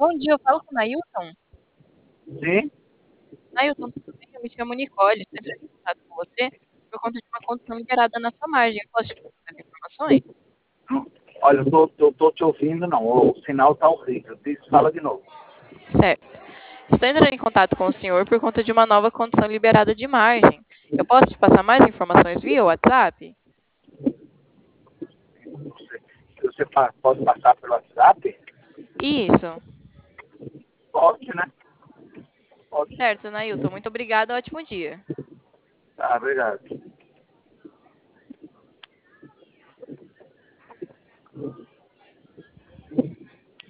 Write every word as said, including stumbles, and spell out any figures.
Bom dia, eu falo com o Nailton. Sim? Nailton, tudo bem? Eu me chamo Nicole, estou entrando em contato com você por conta de uma condição liberada na sua margem. Eu posso te passar as informações? Olha, eu tô, tô, tô te ouvindo, não. O sinal tá horrível. Diz, fala de novo. Certo. Estou entrando em contato com o senhor por conta de uma nova condição liberada de margem. Eu posso te passar mais informações via WhatsApp? Você, você pa- pode passar pelo WhatsApp? Isso. Pode, né? Pode. Certo, Nailton. Muito obrigada. Ótimo dia. Tá, obrigado.